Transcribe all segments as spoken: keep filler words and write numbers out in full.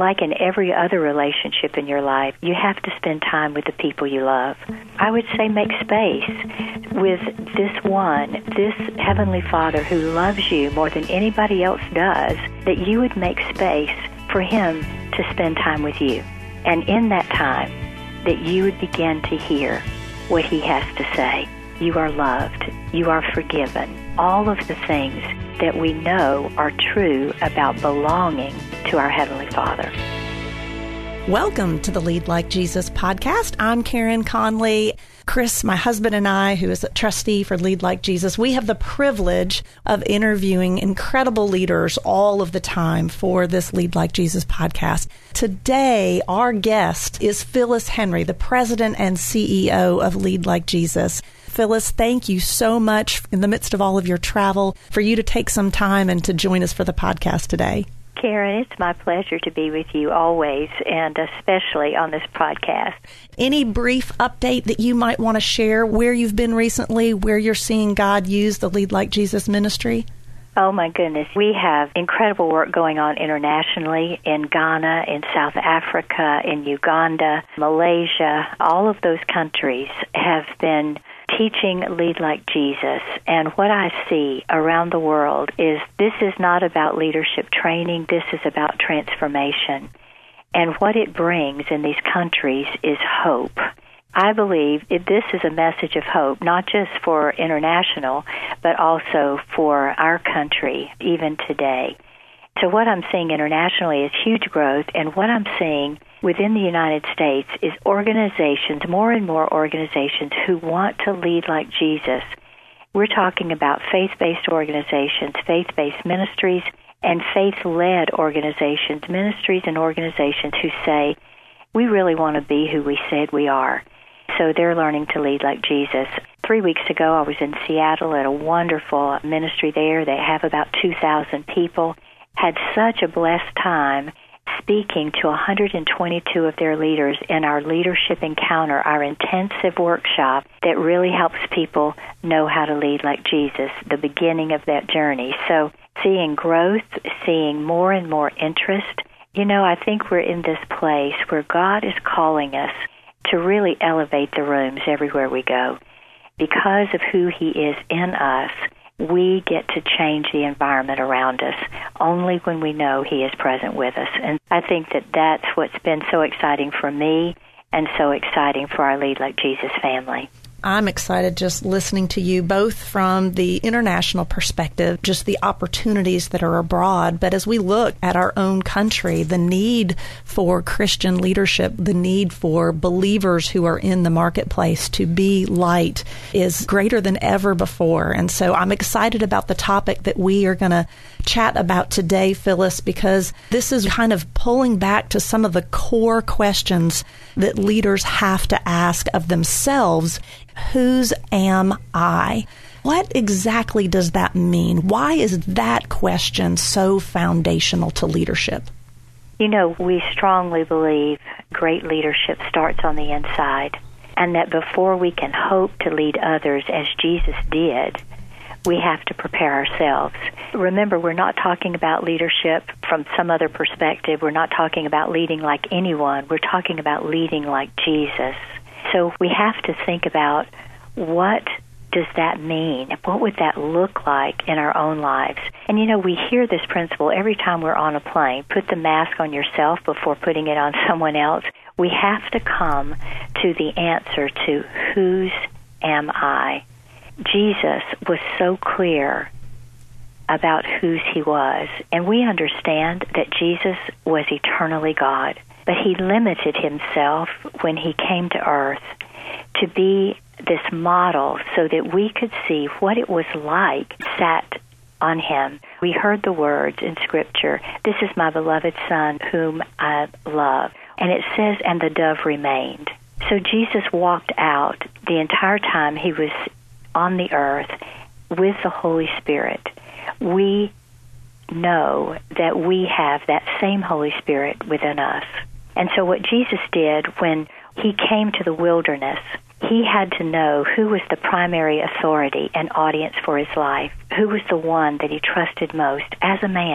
like in every other relationship in your life, you have to spend time with the people you love. I would say make space with this one, this Heavenly Father who loves you more than anybody else does, that you would make space for Him to spend time with you. And in that time, that you would begin to hear what He has to say. You are loved. You are forgiven. All of the things that we know are true about belonging to our Heavenly Father. Welcome to the Lead Like Jesus podcast. I'm Karen Conley. Chris, my husband, and I, who is a trustee for Lead Like Jesus, we have the privilege of interviewing incredible leaders all of the time for this Lead Like Jesus podcast. Today, our guest is Phyllis Henry, the president and C E O of Lead Like Jesus. Phyllis, thank you so much in the midst of all of your travel for you to take some time and to join us for the podcast today. Karen, it's my pleasure to be with you always, and especially on this podcast. Any brief update that you might want to share where you've been recently, where you're seeing God use the Lead Like Jesus ministry? Oh, my goodness. We have incredible work going on internationally in Ghana, in South Africa, in Uganda, Malaysia. All of those countries have been teaching Lead Like Jesus. And what I see around the world is this is not about leadership training. This is about transformation. And what it brings in these countries is hope. I believe it, this is a message of hope, not just for international, but also for our country, even today. So what I'm seeing internationally is huge growth, and what I'm seeing within the United States is organizations, more and more organizations who want to lead like Jesus. We're talking about faith-based organizations, faith-based ministries, and faith-led organizations, ministries and organizations who say, we really want to be who we said we are. So they're learning to lead like Jesus. Three weeks ago, I was in Seattle at a wonderful ministry there. They have about two thousand people. Had such a blessed time speaking to one hundred twenty-two of their leaders in our Leadership Encounter, our intensive workshop that really helps people know how to lead like Jesus, the beginning of that journey. So seeing growth, seeing more and more interest, you know, I think we're in this place where God is calling us to really elevate the rooms everywhere we go. Because of who He is in us, we get to change the environment around us only when we know He is present with us. And I think that that's what's been so exciting for me and so exciting for our Lead Like Jesus family. I'm excited just listening to you, both from the international perspective, just the opportunities that are abroad, but as we look at our own country, the need for Christian leadership, the need for believers who are in the marketplace to be light is greater than ever before. And so I'm excited about the topic that we are going to chat about today, Phyllis, because this is kind of pulling back to some of the core questions that leaders have to ask of themselves. Whose am I? What exactly does that mean? Why is that question so foundational to leadership? You know, we strongly believe great leadership starts on the inside, and that before we can hope to lead others as Jesus did, we have to prepare ourselves. Remember, we're not talking about leadership from some other perspective. We're not talking about leading like anyone. We're talking about leading like Jesus. So we have to think about, what does that mean? What would that look like in our own lives? And, you know, we hear this principle every time we're on a plane. Put the mask on yourself before putting it on someone else. We have to come to the answer to whose am I? Jesus was so clear about whose He was, and we understand that Jesus was eternally God, but He limited Himself when He came to earth to be this model so that we could see what it was like sat on Him. We heard the words in Scripture, "This is my beloved Son whom I love." And it says, "And the dove remained." So Jesus walked out the entire time He was on the earth with the Holy Spirit. We know that we have that same Holy Spirit within us. And so what Jesus did when He came to the wilderness, He had to know who was the primary authority and audience for His life, who was the one that He trusted most as a man.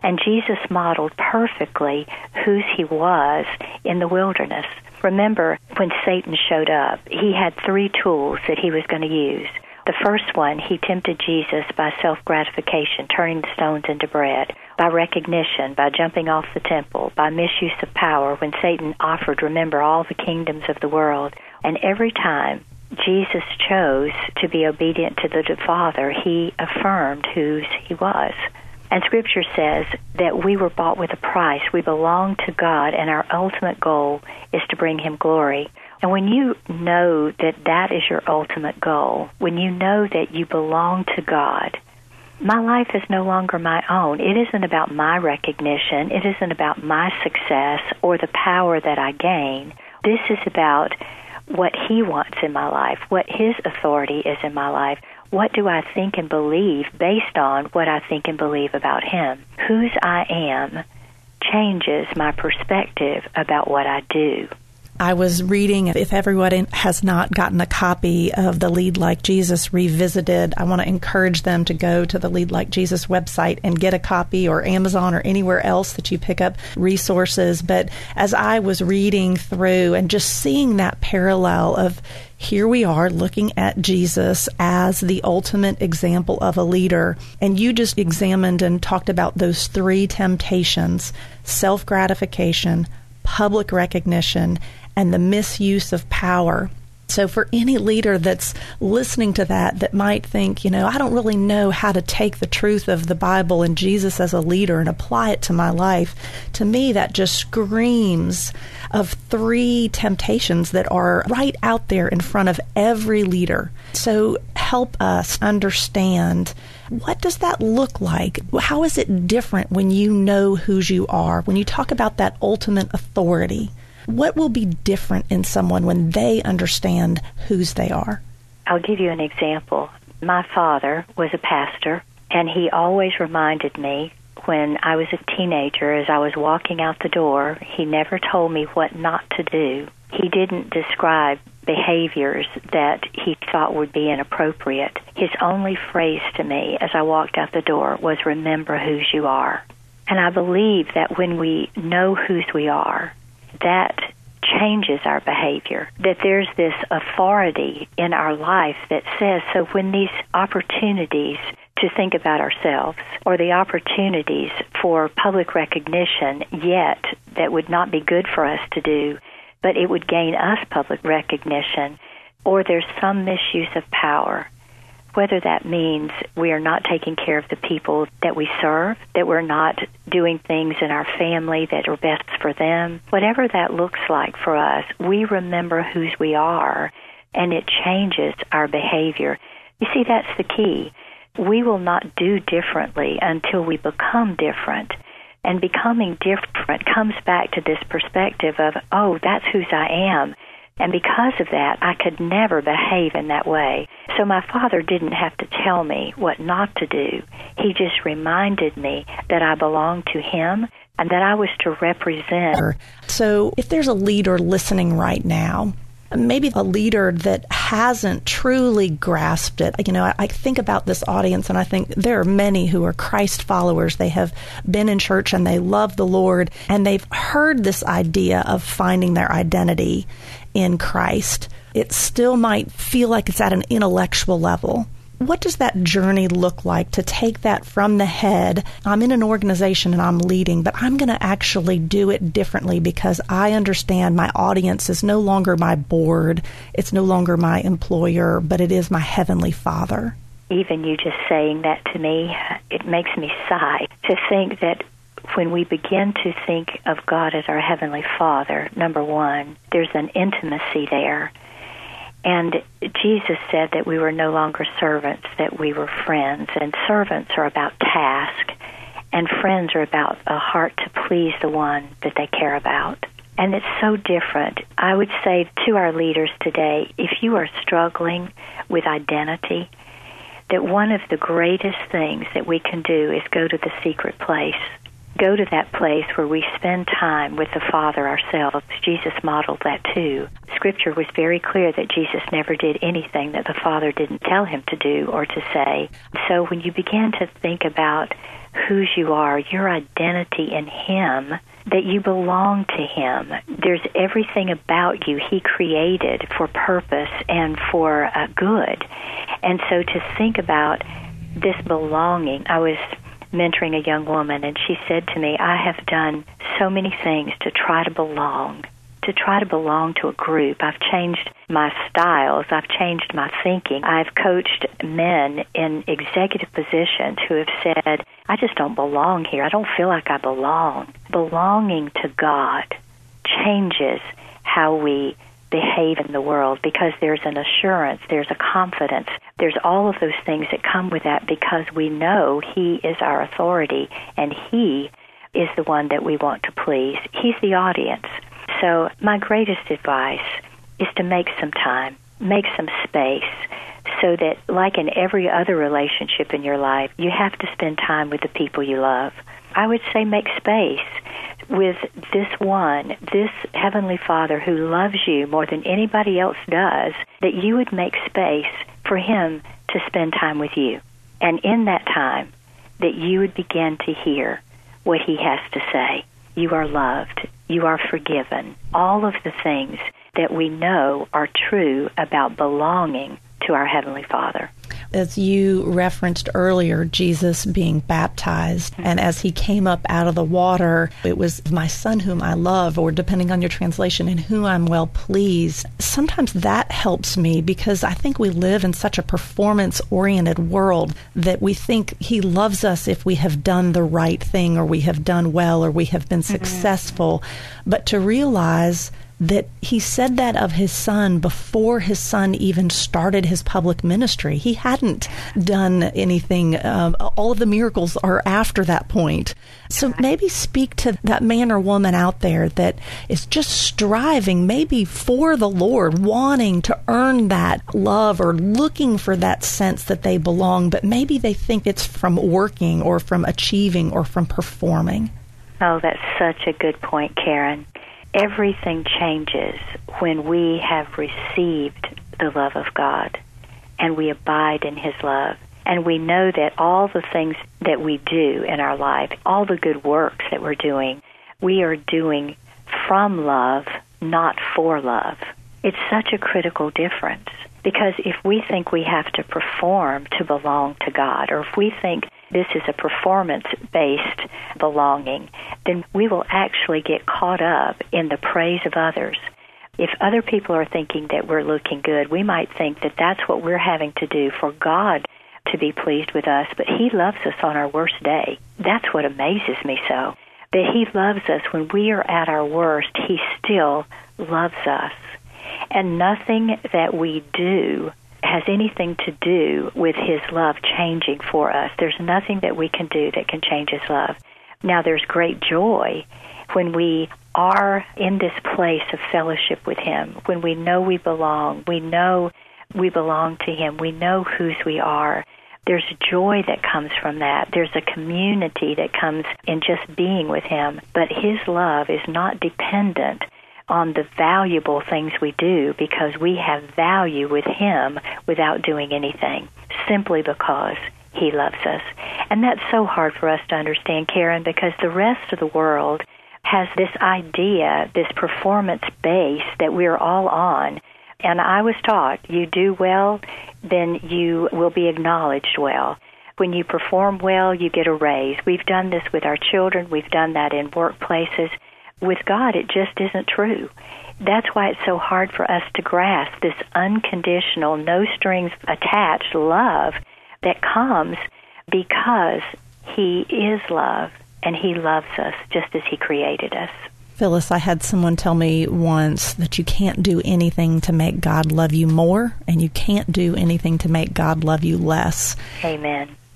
And Jesus modeled perfectly whose he was in the wilderness. Remember, when Satan showed up, he had three tools that he was going to use. The first one, he tempted Jesus by self-gratification, turning the stones into bread, by recognition, by jumping off the temple, by misuse of power, when Satan offered, remember, all the kingdoms of the world. And every time Jesus chose to be obedient to the Father, he affirmed whose he was. And Scripture says that we were bought with a price. We belong to God, and our ultimate goal is to bring him glory. And when you know that that is your ultimate goal, when you know that you belong to God, my life is no longer my own. It isn't about my recognition. It isn't about my success or the power that I gain. This is about what he wants in my life, what his authority is in my life. What do I think and believe based on what I think and believe about him? Whose I am changes my perspective about what I do. I was reading, if everyone has not gotten a copy of the Lead Like Jesus Revisited, I want to encourage them to go to the Lead Like Jesus website and get a copy, or Amazon or anywhere else that you pick up resources. But as I was reading through and just seeing that parallel of here we are looking at Jesus as the ultimate example of a leader, and you just examined and talked about those three temptations: self-gratification, public recognition, and the misuse of power. So for any leader that's listening to that, that might think, you know, I don't really know how to take the truth of the Bible and Jesus as a leader and apply it to my life, to me that just screams of three temptations that are right out there in front of every leader. So help us understand, what does that look like? How is it different when you know whose you are? When you talk about that ultimate authority, what will be different in someone when they understand whose they are? I'll give you an example. My father was a pastor, and he always reminded me when I was a teenager, as I was walking out the door, he never told me what not to do. He didn't describe behaviors that he thought would be inappropriate. His only phrase to me as I walked out the door was, remember whose you are. And I believe that when we know whose we are, that changes our behavior, that there's this authority in our life that says, so when these opportunities to think about ourselves, or the opportunities for public recognition, yet that would not be good for us to do, but it would gain us public recognition, or there's some misuse of power, whether that means we are not taking care of the people that we serve, that we're not doing things in our family that are best for them, whatever that looks like for us, we remember whose we are, and it changes our behavior. You see, that's the key. We will not do differently until we become different. And becoming different comes back to this perspective of, oh, that's whose I am. And because of that, I could never behave in that way. So my father didn't have to tell me what not to do. He just reminded me that I belonged to him and that I was to represent. So if there's a leader listening right now, maybe a leader that hasn't truly grasped it. You know, I, I think about this audience, and I think there are many who are Christ followers. They have been in church and they love the Lord, and they've heard this idea of finding their identity in Christ. It still might feel like it's at an intellectual level. What does that journey look like to take that from the head? I'm in an organization and I'm leading, but I'm going to actually do it differently because I understand my audience is no longer my board. It's no longer my employer, but it is my Heavenly Father. Even you just saying that to me, it makes me sigh to think that when we begin to think of God as our Heavenly Father, number one, there's an intimacy there. And Jesus said that we were no longer servants, that we were friends. And servants are about task, and friends are about a heart to please the one that they care about. And it's so different. I would say to our leaders today, if you are struggling with identity, that one of the greatest things that we can do is go to the secret place go to that place where we spend time with the Father ourselves. Jesus modeled that too. Scripture was very clear that Jesus never did anything that the Father didn't tell him to do or to say. So when you begin to think about whose you are, your identity in him, that you belong to him, there's everything about you he created for purpose and for uh, good. And so to think about this belonging, I was mentoring a young woman, and she said to me, I have done so many things to try to belong, to try to belong to a group. I've changed my styles. I've changed my thinking. I've coached men in executive positions who have said, I just don't belong here. I don't feel like I belong. Belonging to God changes how we behave in the world, because there's an assurance, there's a confidence, there's all of those things that come with that, because we know he is our authority and he is the one that we want to please. He's the audience. So my greatest advice is to make some time, make some space, so that like in every other relationship in your life, you have to spend time with the people you love. I would say make space with this one, this Heavenly Father who loves you more than anybody else does, that you would make space for him to spend time with you. And in that time, that you would begin to hear what he has to say. You are loved. You are forgiven. All of the things that we know are true about belonging to our Heavenly Father. As you referenced earlier, Jesus being baptized, and as he came up out of the water, it was my son whom I love, or depending on your translation, in whom I'm well pleased. Sometimes that helps me, because I think we live in such a performance-oriented world that we think he loves us if we have done the right thing, or we have done well, or we have been mm-hmm. successful. But to realize that he said that of his son before his son even started his public ministry. He hadn't done anything. Um, all of the miracles are after that point. So maybe speak to that man or woman out there that is just striving, maybe for the Lord, wanting to earn that love or looking for that sense that they belong, but maybe they think it's from working or from achieving or from performing. Oh, that's such a good point, Karen. Everything changes when we have received the love of God and we abide in his love. And we know that all the things that we do in our life, all the good works that we're doing, we are doing from love, not for love. It's such a critical difference, because if we think we have to perform to belong to God, or if we think this is a performance-based belonging, then we will actually get caught up in the praise of others. If other people are thinking that we're looking good, we might think that that's what we're having to do for God to be pleased with us, but he loves us on our worst day. That's what amazes me so, that he loves us when we are at our worst. He still loves us. And nothing that we do has anything to do with his love changing for us. There's nothing that we can do that can change his love. Now, there's great joy when we are in this place of fellowship with him, when we know we belong, we know we belong to him, we know whose we are. There's joy that comes from that. There's a community that comes in just being with him. But his love is not dependent on the valuable things we do, because we have value with him without doing anything, simply because he loves us. And that's so hard for us to understand, Karen, because the rest of the world has this idea, this performance base that we're all on. And I was taught, you do well, then you will be acknowledged well. When you perform well, you get a raise. We've done this with our children. We've done that in workplaces. With God, it just isn't true. That's why it's so hard for us to grasp this unconditional, no strings attached love that comes because he is love, and he loves us just as he created us. Phyllis, I had someone tell me once that you can't do anything to make God love you more, and you can't do anything to make God love you less. Amen.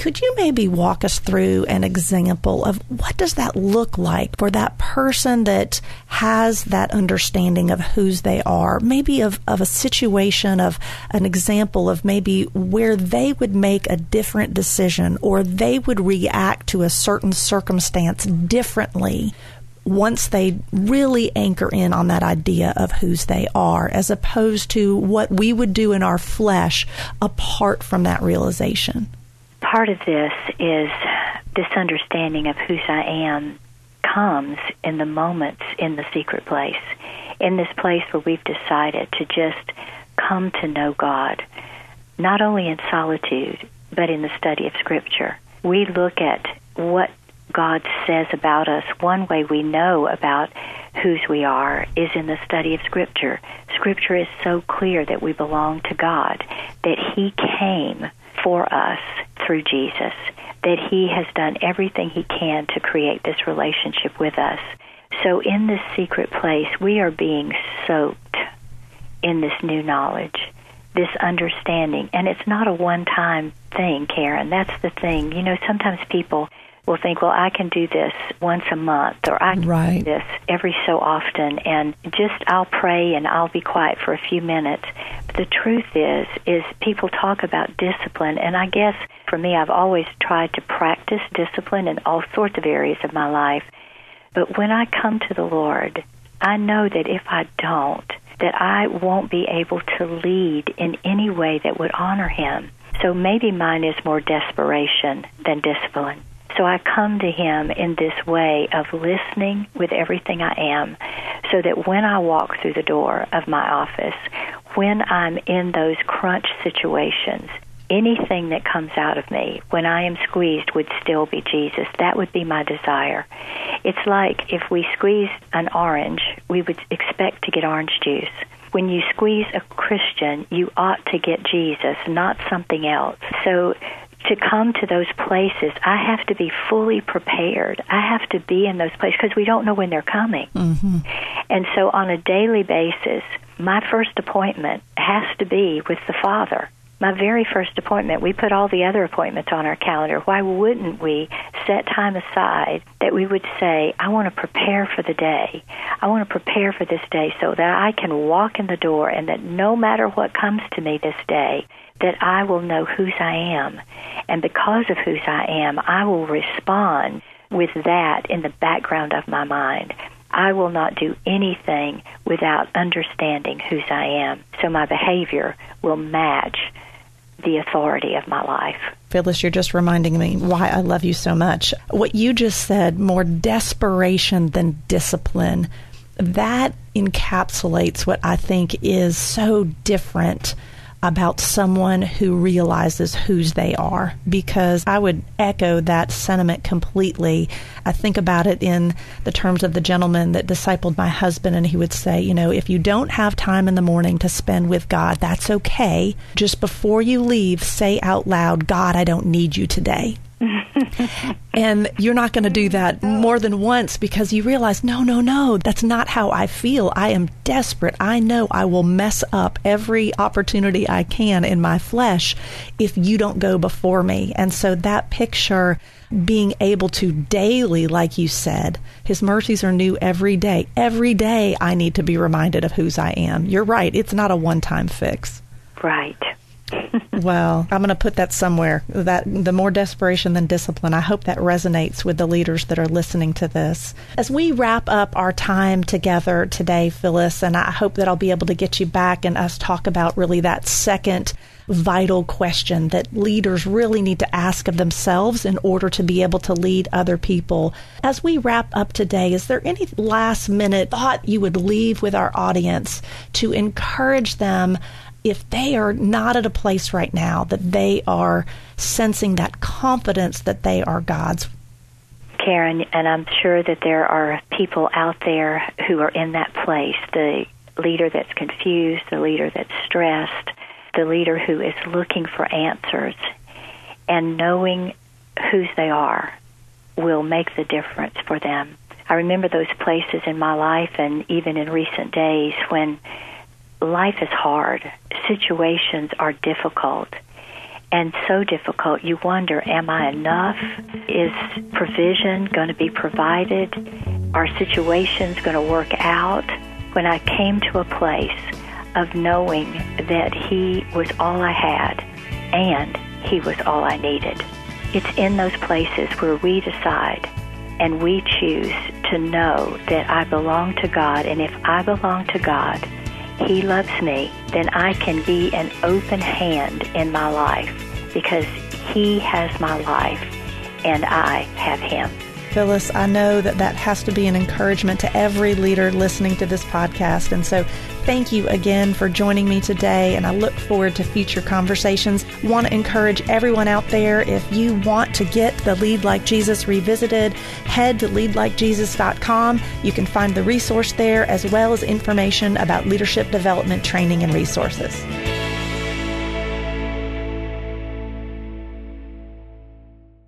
Could you maybe walk us through an example of what does that look like for that person that has that understanding of whose they are, maybe of, of a situation, of an example of maybe where they would make a different decision or they would react to a certain circumstance differently once they really anchor in on that idea of whose they are, as opposed to what we would do in our flesh apart from that realization? Part of this is this understanding of whose I am comes in the moments in the secret place, in this place where we've decided to just come to know God, not only in solitude, but in the study of Scripture. We look at what God says about us. One way we know about whose we are is in the study of Scripture. Scripture is so clear that we belong to God, that He came for us through Jesus, that He has done everything He can to create this relationship with us. So in this secret place, we are being soaked in this new knowledge, this understanding. And it's not a one-time thing, Karen. That's the thing. You know, sometimes people will think, well, I can do this once a month, or I can right. do this every so often, and just I'll pray and I'll be quiet for a few minutes. But the truth is, is people talk about discipline, and I guess for me, I've always tried to practice discipline in all sorts of areas of my life. But when I come to the Lord, I know that if I don't, that I won't be able to lead in any way that would honor Him. So maybe mine is more desperation than discipline. So I come to Him in this way of listening with everything I am, so that when I walk through the door of my office, when I'm in those crunch situations, anything that comes out of me when I am squeezed would still be Jesus. That would be my desire. It's like if we squeezed an orange, we would expect to get orange juice. When you squeeze a Christian, you ought to get Jesus, not something else. So to come to those places, I have to be fully prepared. I have to be in those places because we don't know when they're coming. Mm-hmm. And so on a daily basis, my first appointment has to be with the Father. My very first appointment. We put all the other appointments on our calendar. Why wouldn't we set time aside that we would say, I want to prepare for the day. I want to prepare for this day so that I can walk in the door, and that no matter what comes to me this day, that I will know whose I am. And because of whose I am, I will respond with that in the background of my mind. I will not do anything without understanding whose I am. So my behavior will match the authority of my life. Phyllis, you're just reminding me why I love you so much. What you just said, more desperation than discipline, that encapsulates what I think is so different about someone who realizes whose they are, because I would echo that sentiment completely. I think about it in the terms of the gentleman that discipled my husband, and he would say, you know, if you don't have time in the morning to spend with God, that's okay. Just before you leave, say out loud, God, I don't need you today. And you're not going to do that more than once, because you realize, no, no, no, that's not how I feel. I am desperate. I know I will mess up every opportunity I can in my flesh if you don't go before me. And so that picture, being able to daily, like you said, His mercies are new every day. Every day I need to be reminded of whose I am. You're right. It's not a one-time fix. Right. Well, I'm going to put that somewhere, that the more desperation than discipline. I hope that resonates with the leaders that are listening to this. As we wrap up our time together today, Phyllis, and I hope that I'll be able to get you back and us talk about really that second vital question that leaders really need to ask of themselves in order to be able to lead other people. As we wrap up today, is there any last minute thought you would leave with our audience to encourage them, if they are not at a place right now that they are sensing that confidence that they are God's? Karen, and I'm sure that there are people out there who are in that place, the leader that's confused, the leader that's stressed, the leader who is looking for answers, and knowing whose they are will make the difference for them. I remember those places in my life and even in recent days when life is hard, situations are difficult, and so difficult. You wonder, am I enough? Is provision going to be provided? Are situations going to work out? When I came to a place of knowing that He was all I had and He was all I needed. It's in those places where we decide and we choose to know that I belong to God, and if I belong to God, He loves me, then I can be an open hand in my life because He has my life and I have Him. Phyllis, I know that that has to be an encouragement to every leader listening to this podcast. And so thank you again for joining me today, and I look forward to future conversations. I want to encourage everyone out there, if you want to get the Lead Like Jesus Revisited, head to lead like jesus dot com. You can find the resource there as well as information about leadership development training and resources.